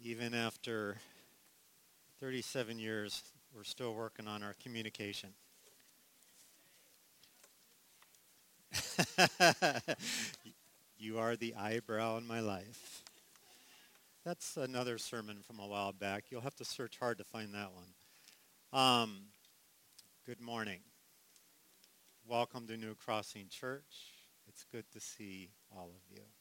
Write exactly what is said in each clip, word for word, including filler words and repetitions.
Even after thirty-seven years, we're still working on our communication. You are the eyebrow in my life. That's another sermon from a while back. You'll have to search hard to find that one. Um, good morning. Welcome to New Crossing Church. It's good to see all of you.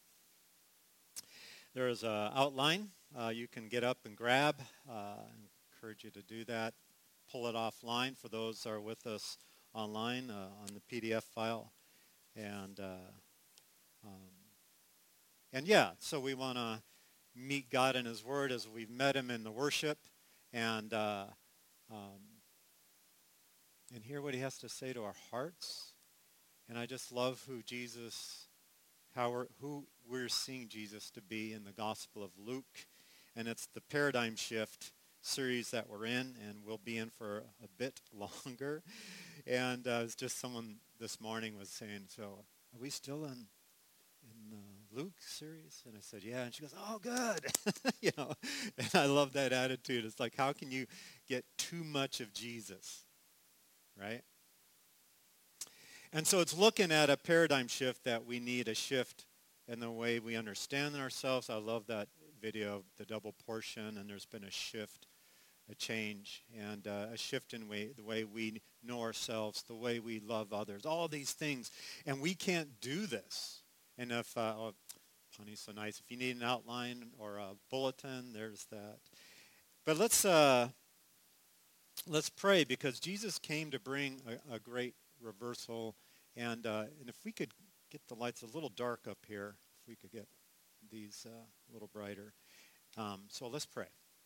There is an outline uh, you can get up and grab. Uh, I encourage you to do that. Pull it offline for those that are with us online uh, on the P D F file. And uh, um, and yeah, so we want to meet God in His Word as we've met Him in the worship, and uh, um, and hear what He has to say to our hearts. And I just love who Jesus, how we're, who we're seeing Jesus to be in the Gospel of Luke, and it's the Paradigm Shift series that we're in, and we'll be in for a bit longer. And uh, it's just someone this morning was saying, so are we still in in the Luke series? And I said, yeah. And she goes, oh, good. You know, and I love that attitude. It's like, how can you get too much of Jesus, right? And so it's looking at a paradigm shift that we need a shift in the way we understand ourselves. I love that video of the double portion, and there's been a shift, a change, and uh, a shift in way, the way we know ourselves, the way we love others, all these things. And we can't do this. And if, uh, oh, Punny's so nice. If you need an outline or a bulletin, there's that. But let's uh, let's pray, because Jesus came to bring a, a great reversal. And uh, and if we could get the lights a little dark up here, if we could get these uh, a little brighter. Um, so let's pray.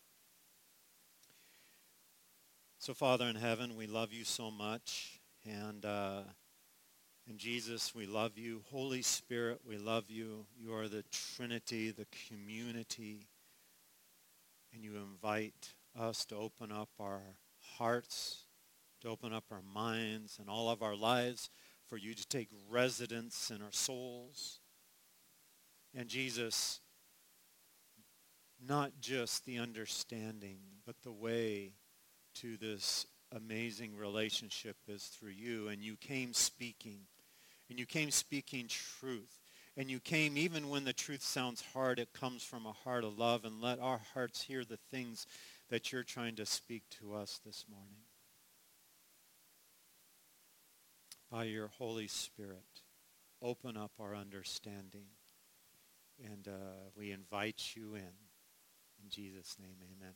So, Father in heaven, we love you so much. And uh, and Jesus, we love you. Holy Spirit, we love you. You are the Trinity, the community. And you invite us to open up our hearts, to open up our minds and all of our lives, for you to take residence in our souls. And Jesus, not just the understanding, but the way to this amazing relationship is through you. And you came speaking. And you came speaking truth. And you came even when the truth sounds hard, it comes from a heart of love. And let our hearts hear the things that you're trying to speak to us this morning. By your Holy Spirit, open up our understanding. And uh, we invite you in. In Jesus' name, amen.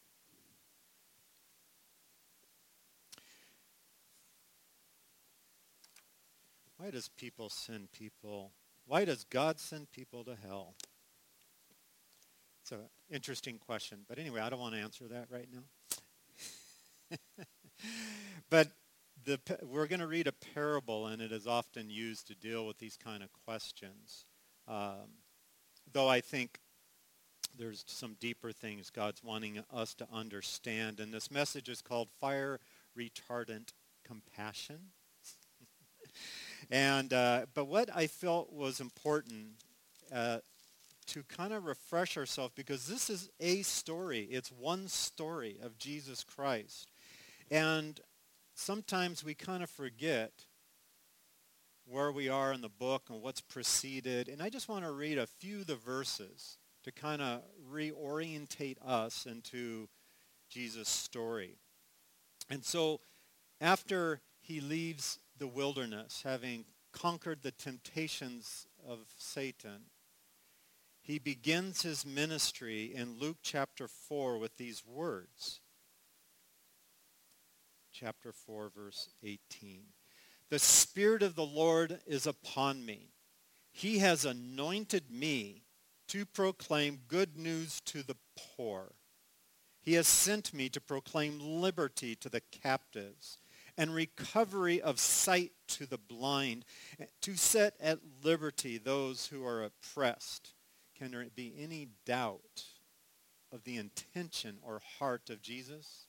Why does people send people, why does God send people to hell? It's an interesting question. But anyway, I don't want to answer that right now. But the, we're going to read a parable, and it is often used to deal with these kind of questions. Um, though I think there's some deeper things God's wanting us to understand. And this message is called Fire Retardant Compassion. And uh, but what I felt was important uh, to kind of refresh ourselves, because this is a story. It's one story of Jesus Christ. And sometimes we kind of forget where we are in the book and what's preceded. And I just want to read a few of the verses to kind of reorientate us into Jesus' story. And so after he leaves the wilderness, having conquered the temptations of Satan, he begins his ministry in Luke chapter four with these words. Chapter four, verse eighteen. The Spirit of the Lord is upon me. He has anointed me to proclaim good news to the poor. He has sent me to proclaim liberty to the captives and recovery of sight to the blind, to set at liberty those who are oppressed. Can there be any doubt of the intention or heart of Jesus?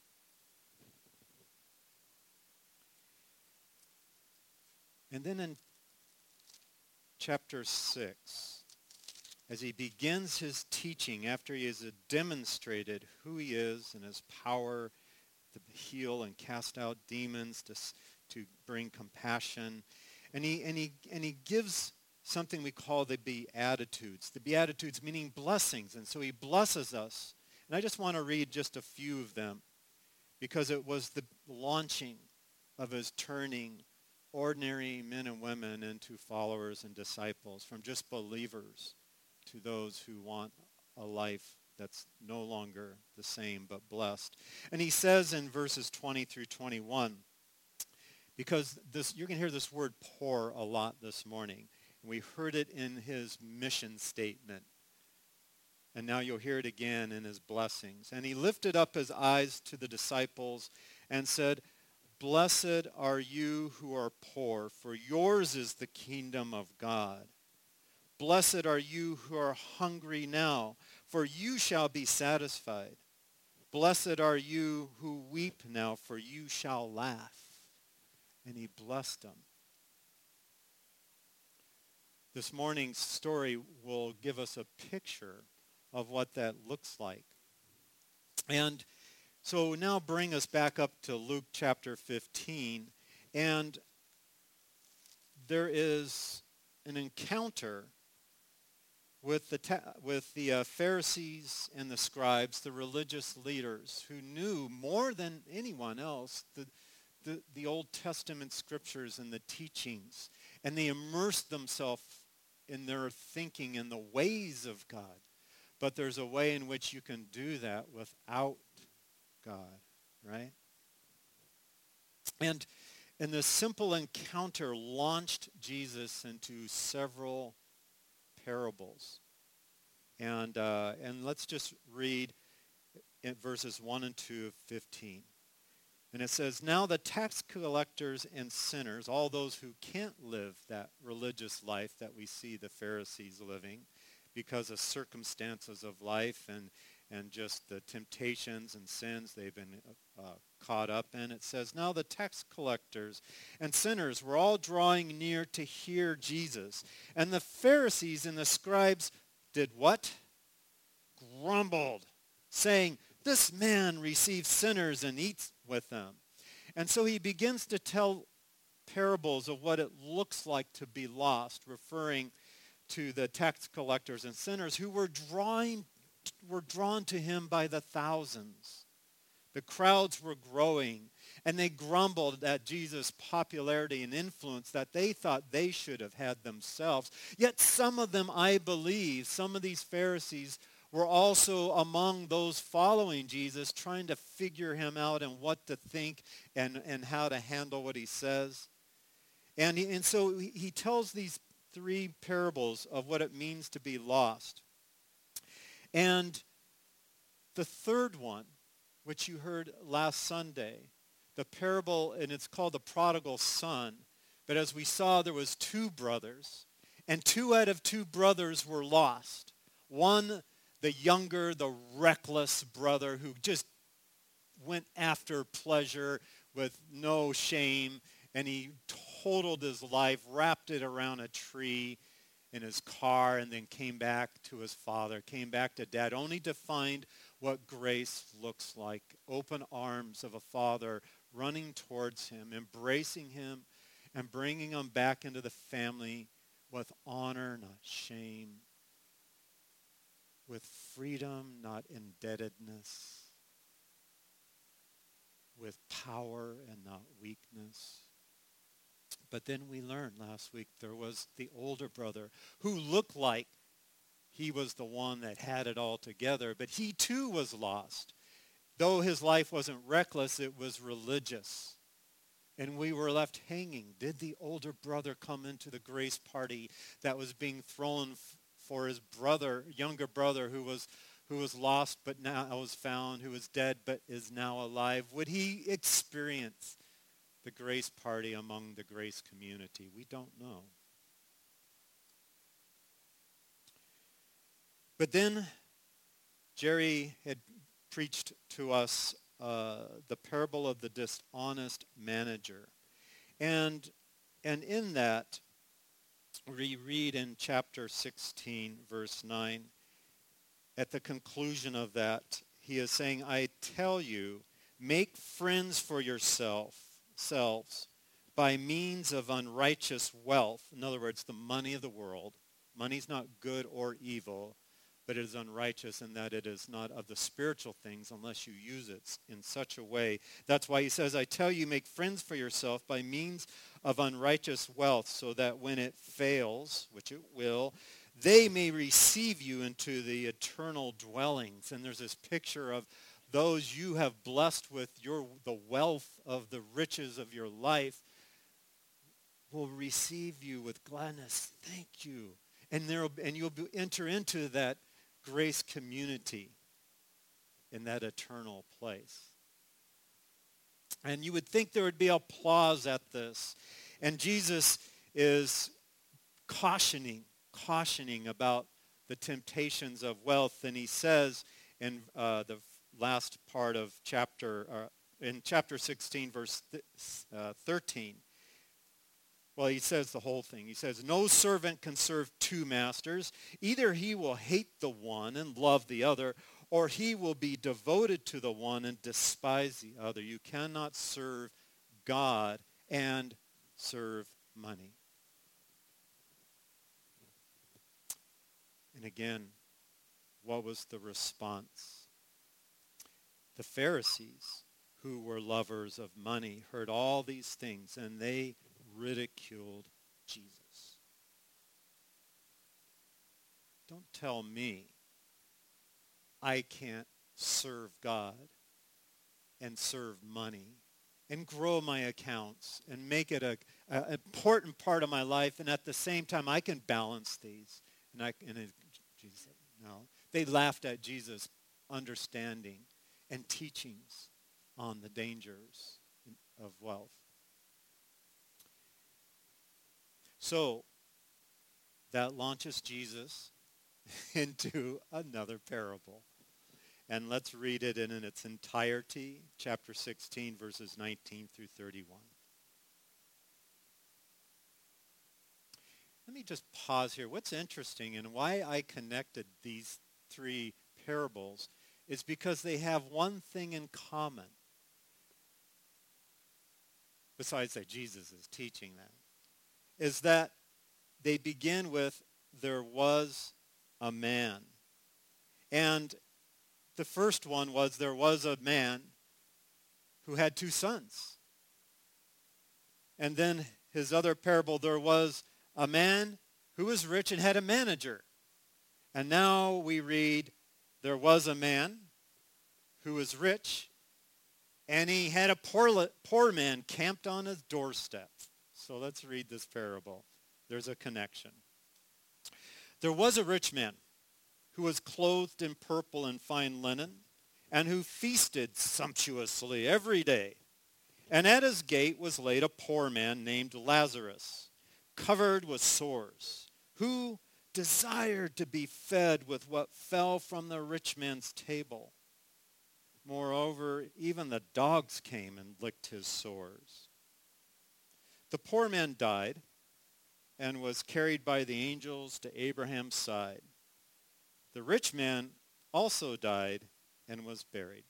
And then in chapter six, as he begins his teaching after he has demonstrated who he is and his power to heal and cast out demons, to, to bring compassion. And he, and, he, and he gives something we call the Beatitudes. The Beatitudes meaning blessings. And so he blesses us. And I just want to read just a few of them because it was the launching of his turning ordinary men and women into followers and disciples, from just believers to those who want a life that's no longer the same but blessed. And he says in verses twenty through twenty-one, because this you're going to hear this word poor a lot this morning, and we heard it in his mission statement, and now you'll hear it again in his blessings. And he lifted up his eyes to the disciples and said, "Blessed are you who are poor, for yours is the kingdom of God. Blessed are you who are hungry now, for you shall be satisfied. Blessed are you who weep now, for you shall laugh." And he blessed them. This morning's story will give us a picture of what that looks like. And so now bring us back up to Luke chapter fifteen. And there is an encounter with the ta- with the uh, Pharisees and the scribes, the religious leaders, who knew more than anyone else the, the, the Old Testament scriptures and the teachings. And they immersed themselves in their thinking in the ways of God. But there's a way in which you can do that without God, right? And, and this simple encounter launched Jesus into several parables. And uh, and let's just read in verses one and two of fifteen. And it says, "Now the tax collectors and sinners," all those who can't live that religious life that we see the Pharisees living because of circumstances of life and, and just the temptations and sins they've been uh, caught up in. It says, "Now the tax collectors and sinners were all drawing near to hear Jesus. And the Pharisees and the scribes did what? Grumbled, saying, 'This man receives sinners and eats with them.' And so he begins to tell parables of what it looks like to be lost, referring to the tax collectors and sinners who were drawing, were drawn to him by the thousands. The crowds were growing, and they grumbled at Jesus' popularity and influence that they thought they should have had themselves. Yet some of them, I believe, some of these Pharisees were also among those following Jesus, trying to figure him out and what to think and, and how to handle what he says. And, he, and so he tells these three parables of what it means to be lost. And the third one, which you heard last Sunday, the parable, and it's called the prodigal son. But as we saw, there was two brothers, and two out of two brothers were lost. One, the younger, the reckless brother who just went after pleasure with no shame, and he totaled his life, wrapped it around a tree in his car, and then came back to his father, came back to dad, only to find what grace looks like. Open arms of a father running towards him, embracing him, and bringing him back into the family with honor, not shame, with freedom, not indebtedness, with power and not weakness. But then we learned last week there was the older brother who looked like he was the one that had it all together, but he too was lost. Though his life wasn't reckless, it was religious. And we were left hanging. Did the older brother come into the grace party that was being thrown f- for his brother, younger brother who was who was lost but now was found, who was dead but is now alive? Would he experience the grace party among the grace community? We don't know. But then Jerry had preached to us uh, the parable of the dishonest manager. And, and in that, we read in chapter sixteen, verse nine, at the conclusion of that, he is saying, I tell you, make friends for yourself, selves by means of unrighteous wealth. In other words, the money of the world. Money's not good or evil, but it is unrighteous in that it is not of the spiritual things unless you use it in such a way. That's why he says, I tell you, make friends for yourself by means of unrighteous wealth, so that when it fails, which it will, they may receive you into the eternal dwellings. And there's this picture of those you have blessed with your the wealth of the riches of your life will receive you with gladness. Thank you. And there and you'll be, enter into that grace community in that eternal place. And you would think there would be applause at this. And Jesus is cautioning, cautioning about the temptations of wealth. And he says in uh, the last part of chapter, uh, in chapter sixteen, verse th- uh, thirteen, well, he says the whole thing. He says, no servant can serve two masters. Either he will hate the one and love the other, or he will be devoted to the one and despise the other. You cannot serve God and serve money. And again, what was the response? The Pharisees, who were lovers of money, heard all these things, and they ridiculed Jesus. Don't tell me I can't serve God and serve money and grow my accounts and make it a, a important part of my life, and at the same time I can balance these. And I and it, Jesus said, no. They laughed at Jesus' understanding and teachings on the dangers of wealth. So that launches Jesus into another parable. And let's read it in, in its entirety, chapter sixteen, verses nineteen through thirty-one. Let me just pause here. What's interesting and why I connected these three parables is because they have one thing in common. Besides that Jesus is teaching them, is that they begin with, there was a man. And the first one was, there was a man who had two sons. And then his other parable, there was a man who was rich and had a manager. And now we read, there was a man who was rich, and he had a poor, poor man camped on his doorstep. So let's read this parable. There's a connection. There was a rich man who was clothed in purple and fine linen, and who feasted sumptuously every day. And at his gate was laid a poor man named Lazarus, covered with sores, who desired to be fed with what fell from the rich man's table. Moreover, even the dogs came and licked his sores. The poor man died and was carried by the angels to Abraham's side. The rich man also died and was buried.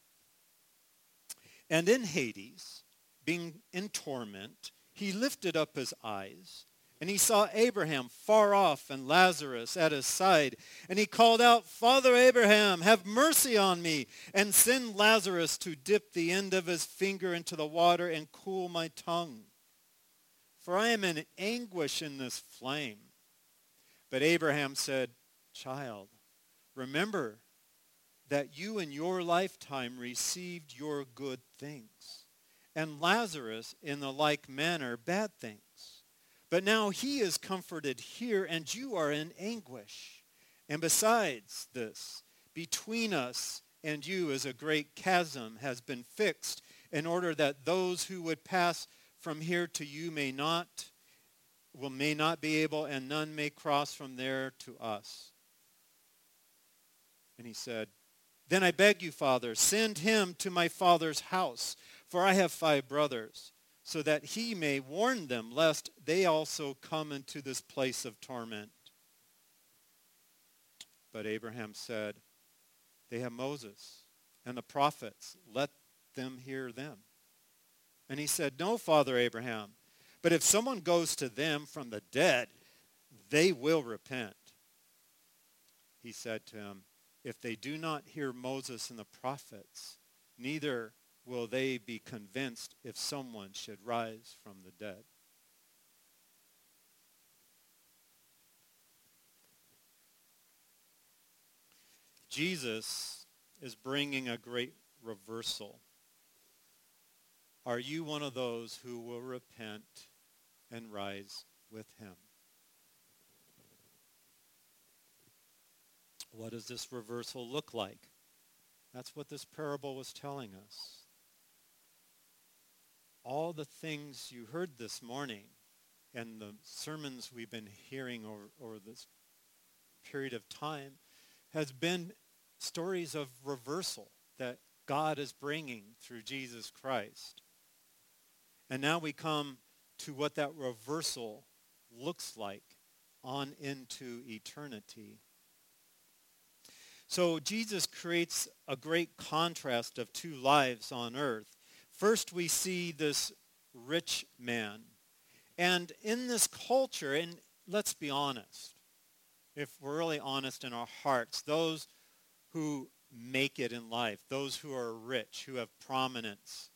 And in Hades, being in torment, he lifted up his eyes, and he saw Abraham far off and Lazarus at his side. And he called out, Father Abraham, have mercy on me, and send Lazarus to dip the end of his finger into the water and cool my tongue. For I am in anguish in this flame. But Abraham said, Child, remember that you in your lifetime received your good things, and Lazarus in the like manner bad things. But now he is comforted here, and you are in anguish. And besides this, between us and you is a great chasm has been fixed, in order that those who would pass from here to you may not, will may not be able, and none may cross from there to us. And he said, Then I beg you, Father, send him to my father's house, for I have five brothers. so that he may warn them, lest they also come into this place of torment. But Abraham said, they have Moses and the prophets. Let them hear them. And he said, no, Father Abraham, but if someone goes to them from the dead, they will repent. He said to him, if they do not hear Moses and the prophets, neither will they be convinced if someone should rise from the dead. Jesus is bringing a great reversal. Are you one of those who will repent and rise with him? What does this reversal look like? That's what this parable was telling us. All the things you heard this morning and the sermons we've been hearing over, over this period of time has been stories of reversal that God is bringing through Jesus Christ. And now we come to what that reversal looks like on into eternity. So Jesus creates a great contrast of two lives on earth. First, we see this rich man. And in this culture, and let's be honest, if we're really honest in our hearts, those who make it in life, those who are rich, who have prominence,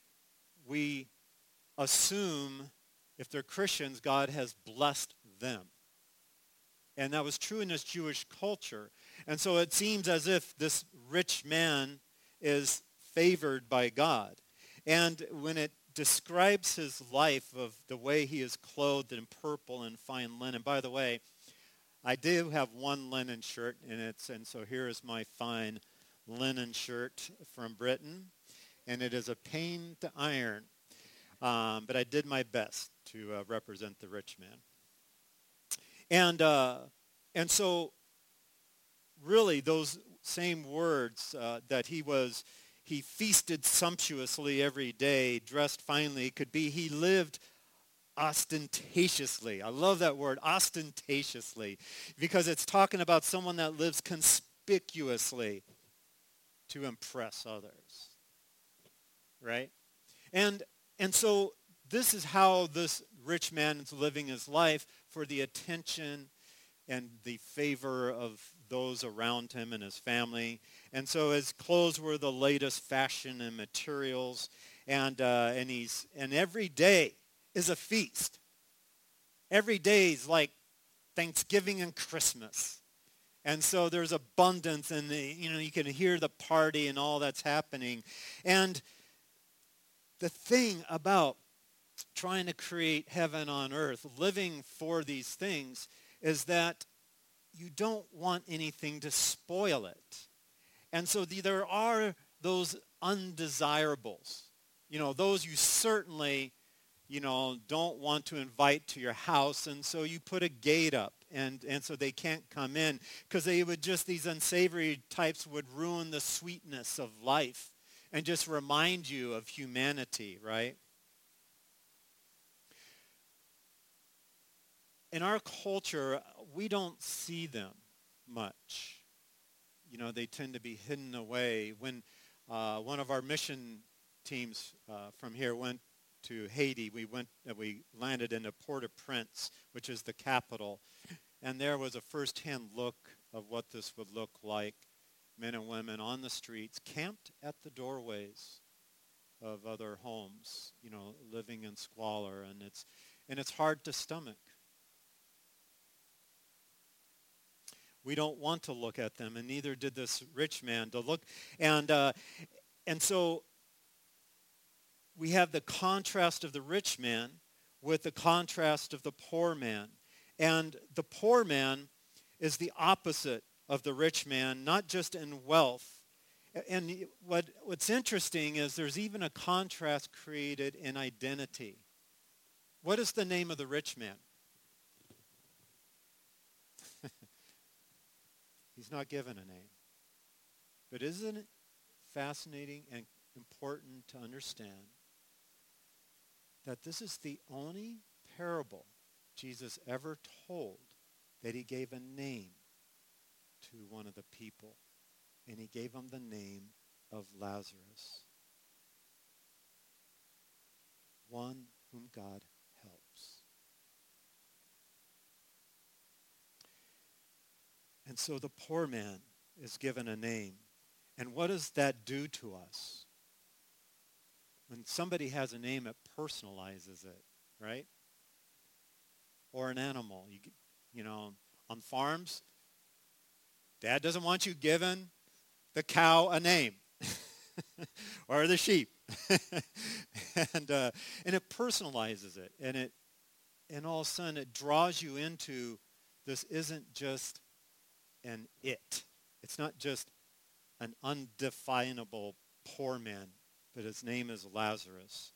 we assume if they're Christians, God has blessed them. And that was true in this Jewish culture. And so it seems as if this rich man is favored by God. And when it describes his life of the way he is clothed in purple and fine linen, by the way, I do have one linen shirt, and it's and so here is my fine linen shirt from Britain, and it is a pain to iron, um, but I did my best to uh, represent the rich man. And uh, and so, really, those same words uh, that he was, he feasted sumptuously every day, dressed finely, could be he lived ostentatiously. I love that word, ostentatiously, because it's talking about someone that lives conspicuously to impress others, right? And and so this is how this rich man is living his life for the attention and the favor of those around him and his family. And so his clothes were the latest fashion and materials, and uh, and he's and every day is a feast. Every day is like Thanksgiving and Christmas. And so there's abundance, and the, you know, you can hear the party and all that's happening. And the thing about trying to create heaven on earth, living for these things, is that you don't want anything to spoil it. And so the, there are those undesirables, you know, those you certainly, you know, don't want to invite to your house, and so you put a gate up, and, and so they can't come in, because they would just, these unsavory types would ruin the sweetness of life and just remind you of humanity, right? In our culture, we don't see them much. You know, they tend to be hidden away. When uh, one of our mission teams uh, from here went to Haiti, we went, uh, we landed in Port-au-Prince, which is the capital, and there was a first-hand look of what this would look like. Men and women on the streets, camped at the doorways of other homes, you know, living in squalor, and it's and it's hard to stomach. We don't want to look at them, and neither did this rich man to look. And uh, and so we have the contrast of the rich man with the contrast of the poor man. And the poor man is the opposite of the rich man, not just in wealth. And what what's interesting is there's even a contrast created in identity. What is the name of the rich man? He's not given a name. But isn't it fascinating and important to understand that this is the only parable Jesus ever told that he gave a name to one of the people. And he gave him the name of Lazarus, one whom God helps. And so the poor man is given a name. And what does that do to us? When somebody has a name, it personalizes it, right? Or an animal. You, you know, on farms, Dad doesn't want you giving the cow a name or the sheep. and uh, and it personalizes it. And it and all of a sudden it draws you into this isn't just an it. It's not just an undefinable poor man, but his name is Lazarus.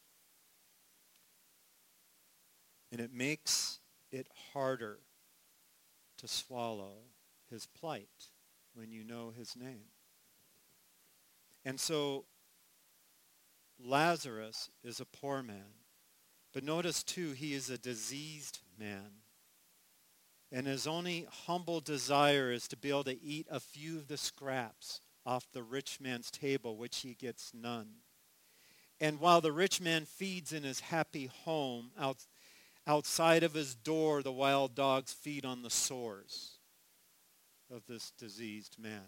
And it makes it harder to swallow his plight when you know his name. And so Lazarus is a poor man. But notice too, he is a diseased man. And his only humble desire is to be able to eat a few of the scraps off the rich man's table, which he gets none. And while the rich man feeds in his happy home, out, outside of his door, the wild dogs feed on the sores of this diseased man.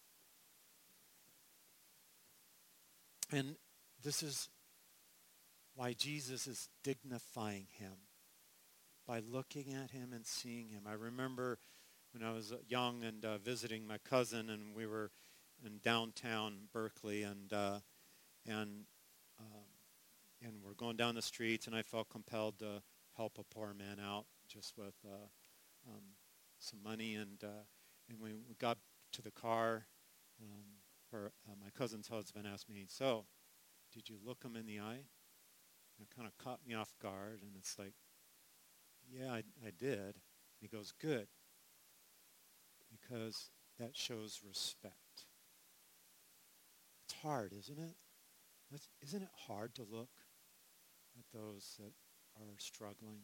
And this is why Jesus is dignifying him, by looking at him and seeing him. I remember when I was young and uh, visiting my cousin, and we were in downtown Berkeley, and uh, and um, and we're going down the streets, and I felt compelled to help a poor man out just with uh, um, some money, and uh, and when we got to the car, um, her, uh, my cousin's husband asked me, "So, did you look him in the eye?" And it kind of caught me off guard, and it's like, yeah, I, I did. He goes, good, because that shows respect. It's hard, isn't it? It's, isn't it hard to look at those that are struggling?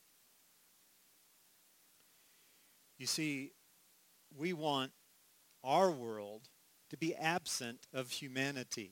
You see, we want our world to be absent of humanity,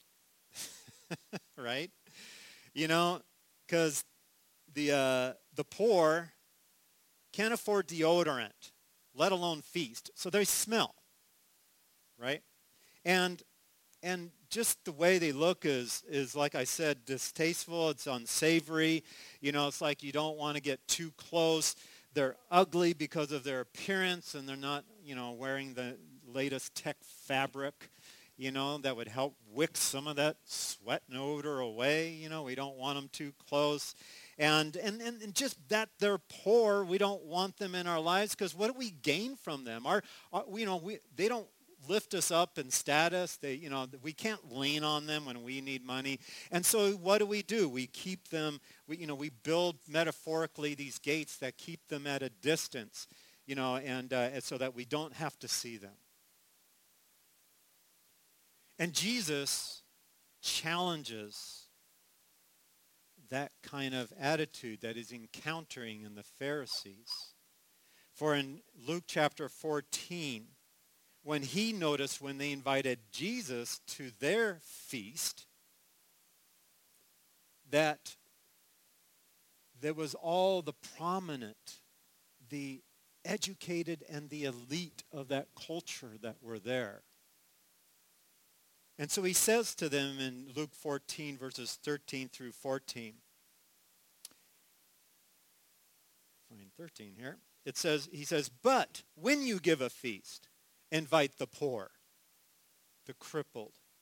right? You know, because the uh, the poor can't afford deodorant, let alone feast. So they smell, right? And and just the way they look is is like I said, distasteful. It's unsavory. You know, it's like you don't want to get too close. They're ugly because of their appearance, and they're not, you know, wearing the latest tech fabric, you know, that would help wick some of that sweat and odor away. You know, we don't want them too close. And, and, and just that they're poor, we don't want them in our lives, because what do we gain from them? Our, our, you know, we, they don't lift us up in status. They, you know, we can't lean on them when we need money. And so what do we do? We keep them, we, you know, we build metaphorically these gates that keep them at a distance, you know, and, uh, and so that we don't have to see them. And Jesus challenges that kind of attitude that he's encountering in the Pharisees. For in Luke chapter fourteen, when he noticed when they invited Jesus to their feast, that there was all the prominent, the educated, and the elite of that culture that were there. And so he says to them in Luke fourteen, verses thirteen through fourteen. Find thirteen here. It says, he says, but when you give a feast, invite the poor, the crippled,